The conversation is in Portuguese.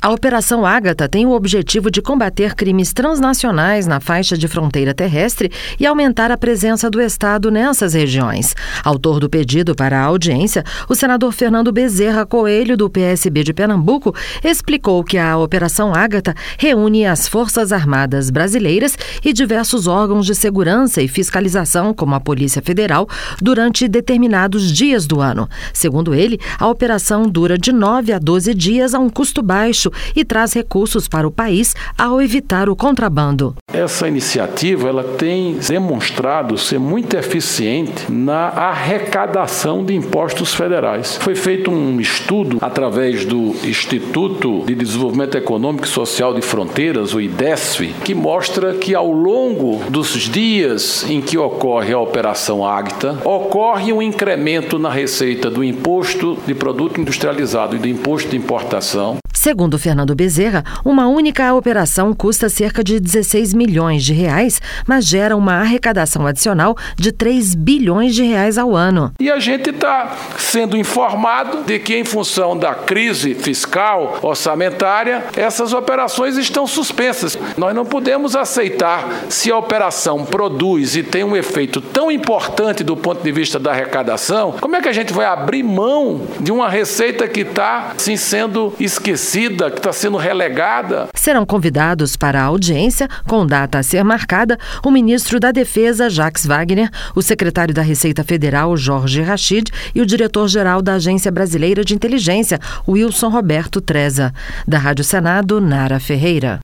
A Operação Ágata tem o objetivo de combater crimes transnacionais na faixa de fronteira terrestre e aumentar a presença do Estado nessas regiões. Autor do pedido para a audiência, o senador Fernando Bezerra Coelho, do PSB de Pernambuco, explicou que a Operação Ágata reúne as Forças Armadas brasileiras e diversos órgãos de segurança e fiscalização, como a Polícia Federal, durante determinados dias do ano. Segundo ele, a operação dura de 9 a 12 dias a um custo baixo e traz recursos para o país ao evitar o contrabando. Essa iniciativa ela tem demonstrado ser muito eficiente na arrecadação de impostos federais. Foi feito um estudo através do Instituto de Desenvolvimento Econômico e Social de Fronteiras, o IDESF, que mostra que ao longo dos dias em que ocorre a Operação Ágata, ocorre um incremento na receita do imposto de produto industrializado e do imposto de importação. Segundo Fernando Bezerra, uma única operação custa cerca de 16 milhões de reais, mas gera uma arrecadação adicional de 3 bilhões de reais ao ano. E a gente está sendo informado de que, em função da crise fiscal, orçamentária, essas operações estão suspensas. Nós não podemos aceitar, se a operação produz e tem um efeito tão importante do ponto de vista da arrecadação, como é que a gente vai abrir mão de uma receita que está sendo esquecida, que está sendo relegada? Serão convidados para a audiência, com data a ser marcada, o ministro da Defesa, Jacques Wagner, o secretário da Receita Federal, Jorge Rachid, e o diretor-geral da Agência Brasileira de Inteligência, Wilson Roberto Treza. Da Rádio Senado, Nara Ferreira.